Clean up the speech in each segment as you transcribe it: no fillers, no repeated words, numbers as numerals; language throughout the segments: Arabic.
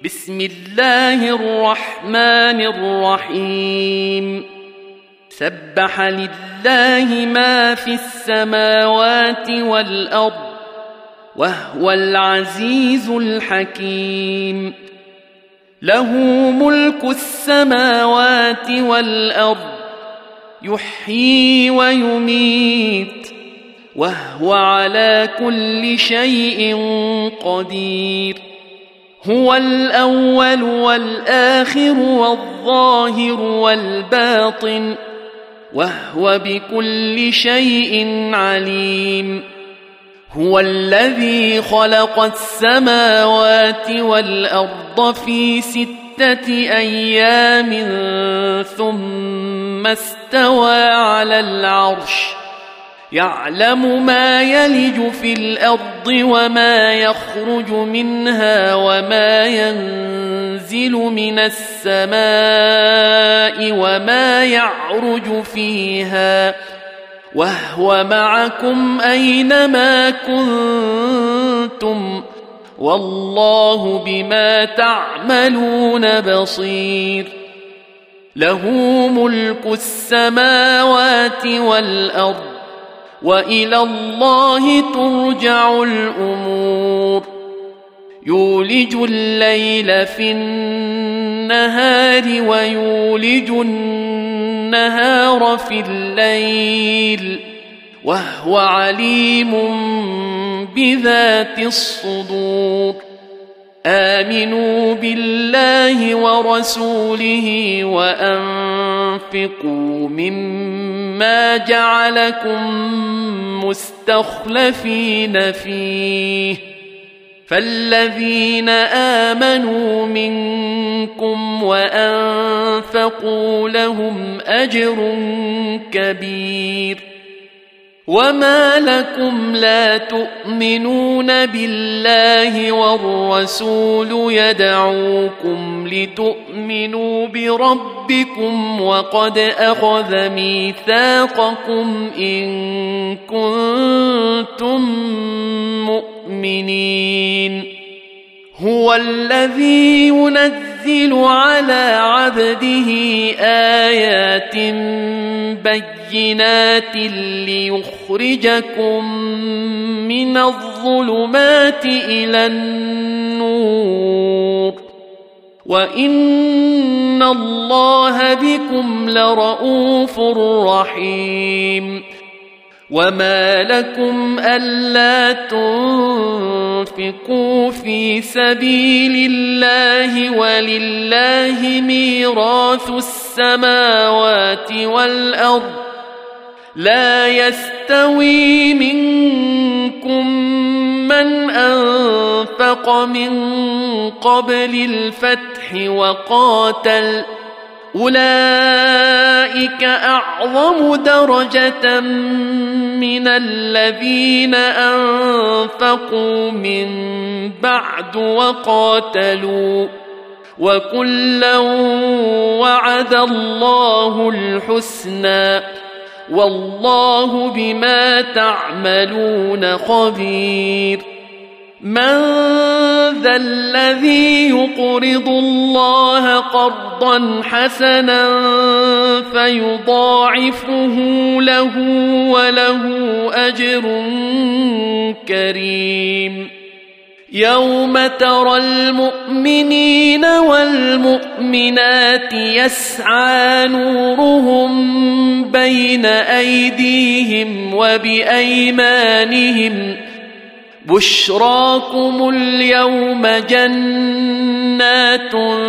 بسم الله الرحمن الرحيم سبح لله ما في السماوات والأرض وهو العزيز الحكيم له ملك السماوات والأرض يحيي ويميت وهو على كل شيء قدير هو الأول والآخر والظاهر والباطن وهو بكل شيء عليم هو الذي خلق السماوات والأرض في 6 أيام ثم استوى على العرش يعلم ما يلج في الأرض وما يخرج منها وما ينزل من السماء وما يعرج فيها وهو معكم أينما كنتم والله بما تعملون بصير له ملك السماوات والأرض وإلى الله ترجع الأمور يولج الليل في النهار ويولج النهار في الليل وهو عليم بذات الصدور آمنوا بالله ورسوله وأنفقوا مما جعلكم مستخلفين فيه فالذين آمنوا منكم وأنفقوا لهم أجر كبير وما لكم لا تؤمنون بالله والرسول يدعوكم لتؤمنوا بربكم وقد أخذ ميثاقكم إن كنتم مؤمنين هو الذي ينزل على عبده آيات بينات ليخرجكم من الظلمات إلى النور وإن الله بكم لرؤوف رحيم وما لكم ألا تنفقوا في سبيل الله ولله ميراث السماوات والأرض لا يستوي منكم من أنفق من قبل الفتح وقاتل أولئك أعظم درجة من الذين أنفقوا من بعد وقاتلوا وكلا وعد الله الحسنى والله بما تعملون خبير من ذا الذي يقرض الله قرضا حسنا فيضاعفه له وله أجر كريم يوم ترى المؤمنين والمؤمنات يسعى نورهم بين أيديهم وبأيمانهم بشراكم اليوم جنات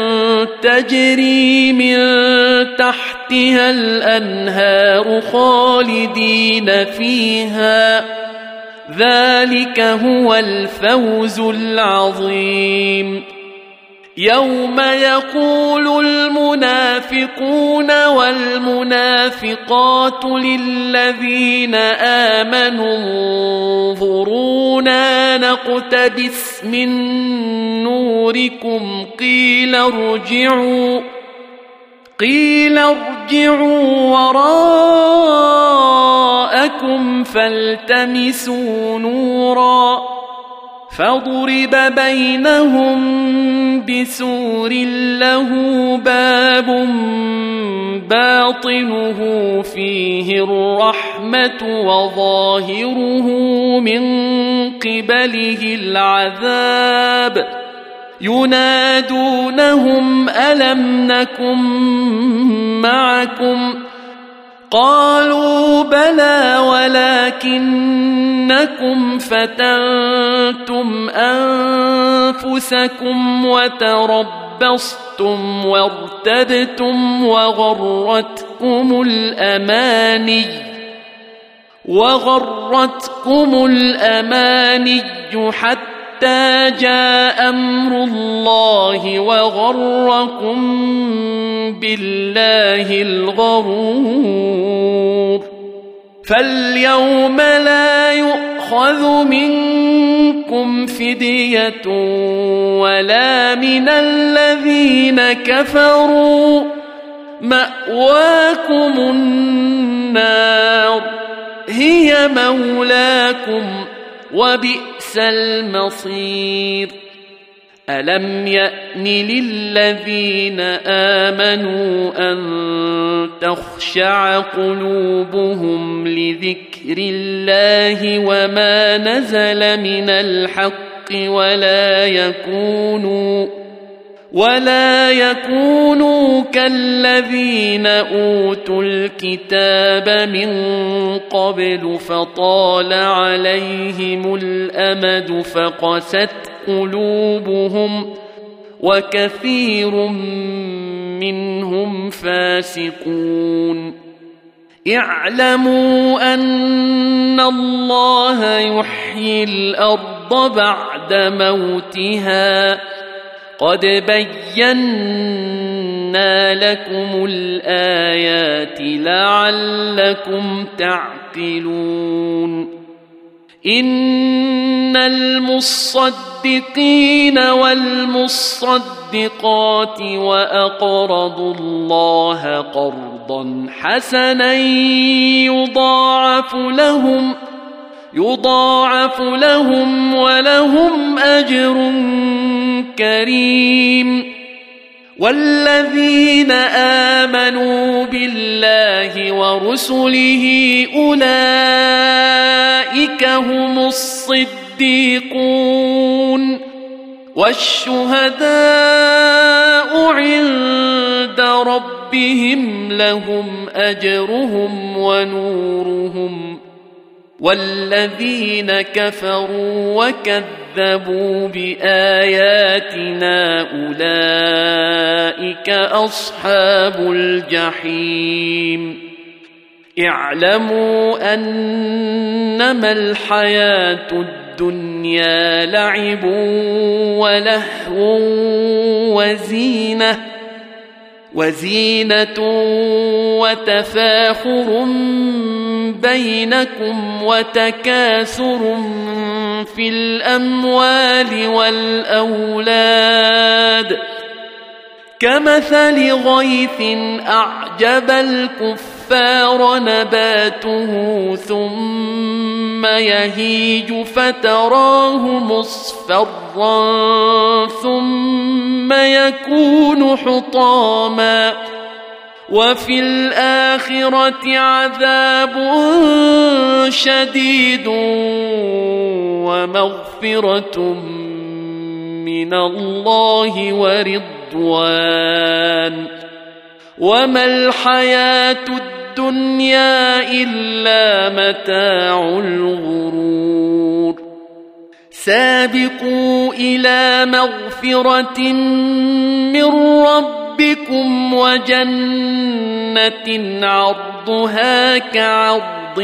تجري من تحتها الأنهار خالدين فيها ذلك هو الفوز العظيم يوم يقول المنافقون والمنافقات للذين آمنوا انظرونا نقتبس من نوركم قيل ارجعوا وراءكم فالتمسوا نورا فضرب بينهم بسور له باب باطنه فيه الرحمة وظاهره من قبله العذاب ينادونهم ألم نكن معكم قالوا بلى ولكنكم فتنتم أنفسكم وتربصتم وارتبتم وغرتكم الأماني حتى جاء أمر الله وغركم بالله الغرور فاليوم لا يؤخذ منكم فدية ولا من الذين كفروا مأواكم النار هي مولاكم وبئس المصير ألم يأن للذين آمنوا أن تخشع قلوبهم لذكر الله وما نزل من الحق ولا يكونوا كالذين أوتوا الكتاب من قبل فطال عليهم الأمد فقست قلوبهم وكثير منهم فاسقون اعلموا أن الله يحيي الأرض بعد موتها قد بينا لكم الآيات لعلكم تعقلون إن المصدقين والمصدقات وأقرضوا الله قرضا حسنا يضاعف لهم ولهم أجر كريم والذين آمنوا بالله ورسله أولئك هم الصديقون والشهداء عند ربهم لهم أجرهم ونورهم والذين كفروا وكذبوا بآياتنا أولئك أصحاب الجحيم اعلموا أنما الحياة الدنيا لعب ولهو وزينة وتفاخر بينكم وتكاثر في الأموال والأولاد كمثل غيث أعجب الكفار نباته ثم يهيج فتراه مصفرا ثم يكون حطاما وفي الآخرة عذاب شديد ومغفرة من الله ورضوان وما الحياة الدنيا إلا متاع الغرور سابقوا إلى مغفرة من ربكم وجنة عرضها كعرض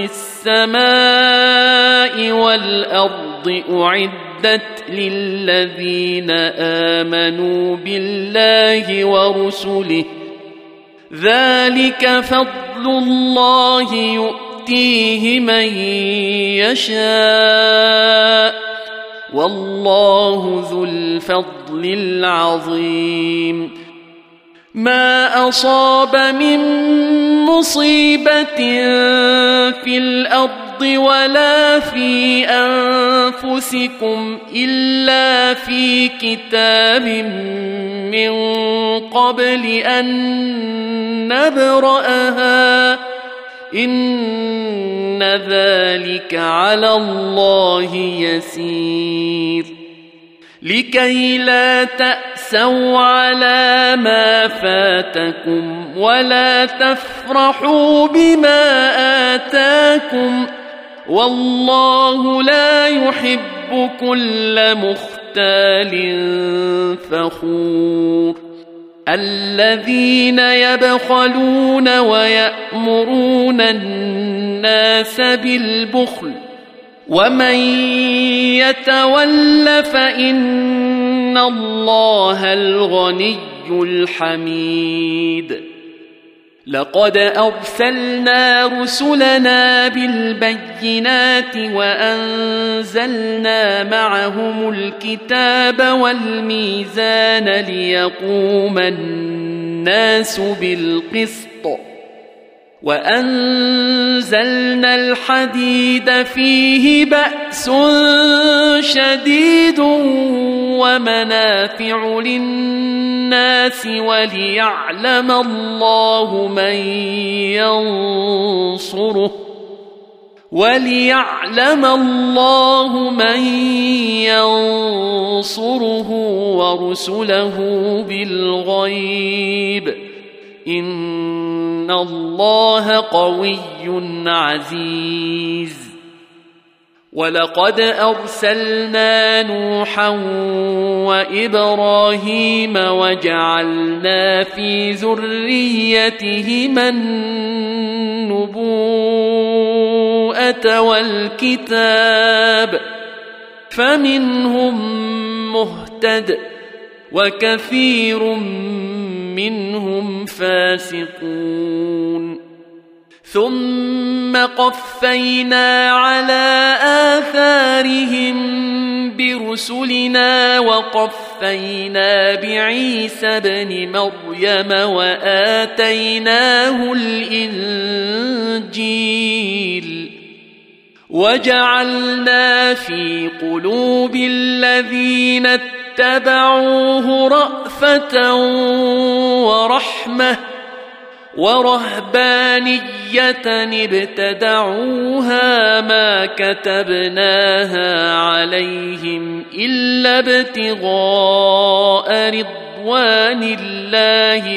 السماء والأرض أعدت للذين آمنوا بالله ورسله ذلك فضل الله يؤتيه من يشاء والله ذو الفضل العظيم ما أصاب من مصيبة في الأرض ولا في أنفسكم إلا في كتاب من قبل أن نبرأها إن ذلك على الله يسير لكي لا تأسوا على ما فاتكم ولا تفرحوا بما آتاكم والله لا يحب كل مختال فخور الذين يبخلون ويأمرون الناس بالبخل ومن يتول فإن الله الغني الحميد لقد أرسلنا رسلنا بالبينات وأنزلنا معهم الكتاب والميزان ليقوم الناس بالقسط وأنزلنا الحديد فيه بأس شديد ومنافع للناس وليعلم الله من ينصره ورسله بالغيب إن الله قوي عزيز ولقد أرسلنا نوحا وإبراهيم وجعلنا في ذريتهما النبوءة والكتاب فمنهم مهتد وكثير منهم فاسقون ثم قفينا على آثارهم برسلنا وقفينا بعيسى ابن مريم وآتيناه الإنجيل وجعلنا في قلوب الذين اتبعوه رأفة ورحمة ورهبانية ابتدعوها ما كتبناها عليهم إلا ابتغاء رضوان الله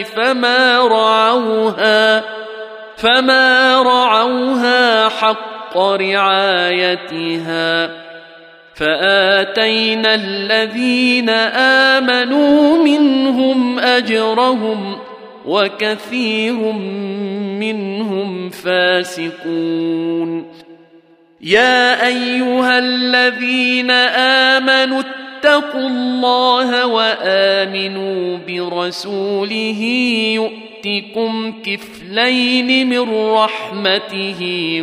فما رعوها حق رعايتها فآتينا الذين آمنوا منهم أجرهم وكثير منهم فاسقون يا أيها الذين آمنوا اتقوا الله وآمنوا برسوله يؤتكم كفلين من رحمته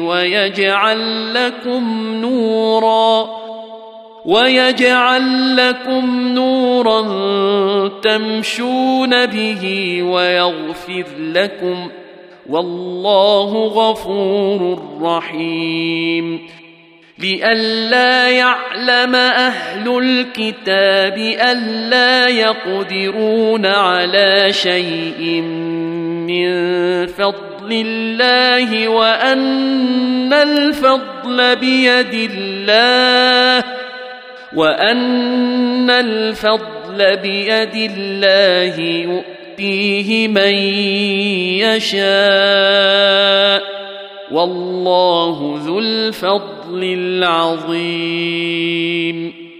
ويجعل لكم نورا تمشون به ويغفر لكم والله غفور رحيم لئلا يعلم أهل الكتاب ألا يقدرون على شيء من فضل الله وأن الفضل بيد الله يؤتيه من يشاء والله ذو الفضل العظيم